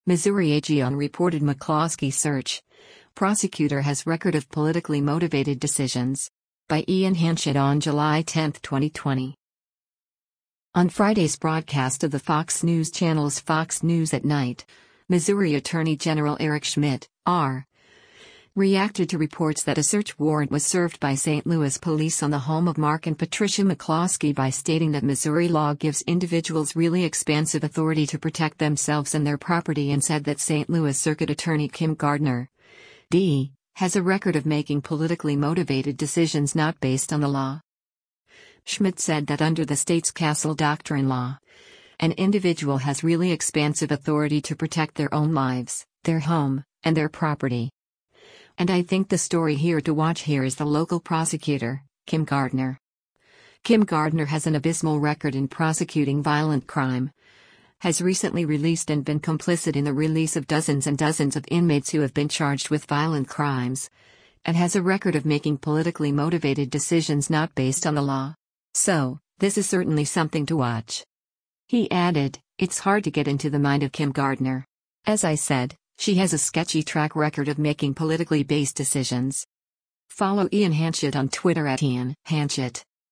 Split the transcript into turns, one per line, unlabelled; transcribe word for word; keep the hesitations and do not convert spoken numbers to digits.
Missouri A G on reported McCloskey search. Prosecutor has record of politically motivated decisions. By Ian Hanchett on July tenth, twenty twenty. On Friday's broadcast of the Fox News Channel's Fox News at Night, Missouri Attorney General Eric Schmitt, R. reacted to reports that a search warrant was served by Saint Louis police on the home of Mark and Patricia McCloskey by stating that Missouri law gives individuals really expansive authority to protect themselves and their property, and said that Saint Louis Circuit Attorney Kim Gardner, D., has a record of making politically motivated decisions not based on the law. Schmitt said that under the state's Castle Doctrine law, an individual has really expansive authority to protect their own lives, their home, and their property. And I think the story here to watch here is the local prosecutor, Kim Gardner. Kim Gardner has an abysmal record in prosecuting violent crime, has recently released and been complicit in the release of dozens and dozens of inmates who have been charged with violent crimes, and has a record of making politically motivated decisions not based on the law. So, this is certainly something to watch. He added, "It's hard to get into the mind of Kim Gardner. As I said, she has a sketchy track record of making politically based decisions." Follow Ian Hanchett on Twitter at Ian Hanchett.